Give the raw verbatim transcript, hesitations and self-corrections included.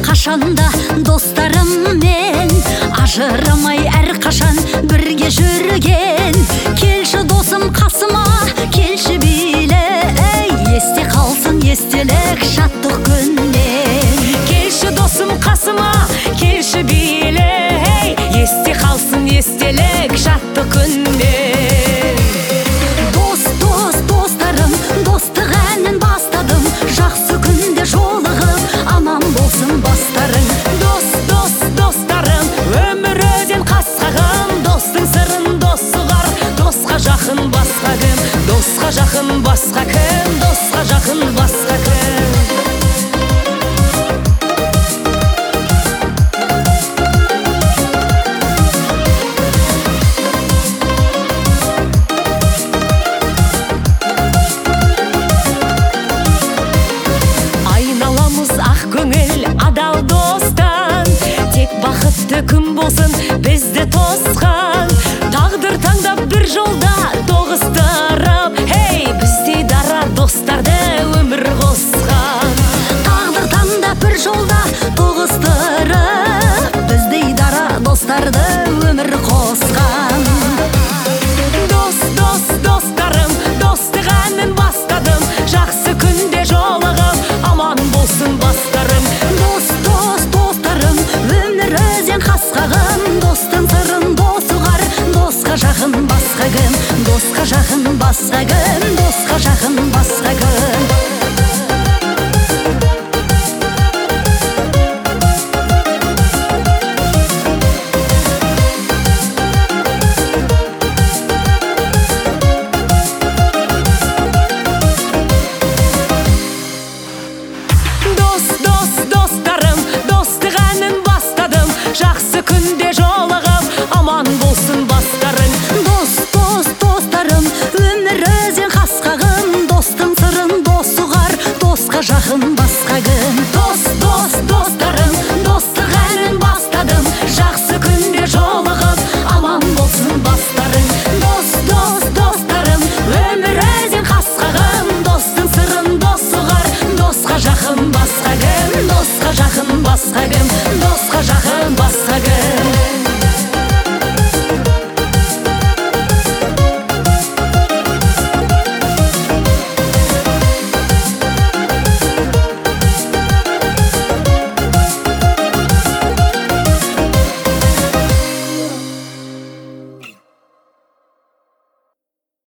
қашанда достарыммен, ажырамай әрқашан бірге жүрген. Келші досым қасыма, келші биле, ей, есте қалсын естелік шаттық күннен. Келші досым қасыма, келші биле, ей, есте қалсын естелік шаттық күннен. Дос, дос, достарым, достық әнін бастадым, жақсы күнде жолығып, аман болсын бастарың. Дос, дос, достарым, өмір өзен қасқағым, достың сырын дос ұғар, досқа жақын басқа кім, досқа жақын басқа кім, досқа жақын басқа кім. Айналамыз ақ көңіл адал достан, тек бақытты күн болсын бізді тосқан. Тағдыр таңдап бір жолда тоғыстырып, хей, біздей дара достарды өмір қосқан. Тағдыр таңдап бір жолда тоғыстырып, біздей дара достарды өмір қосқан. Дос, дос, достарым, достық әнін бастадым, жақсы күнде жолығып, аман болсын бастарым. Дос, дос, достарым, өмір өзен қасқағым, достың сырын дос ұғар, досқа жақын басқа кім, досқа жақын басқа кім, досқа жақын басқа кім.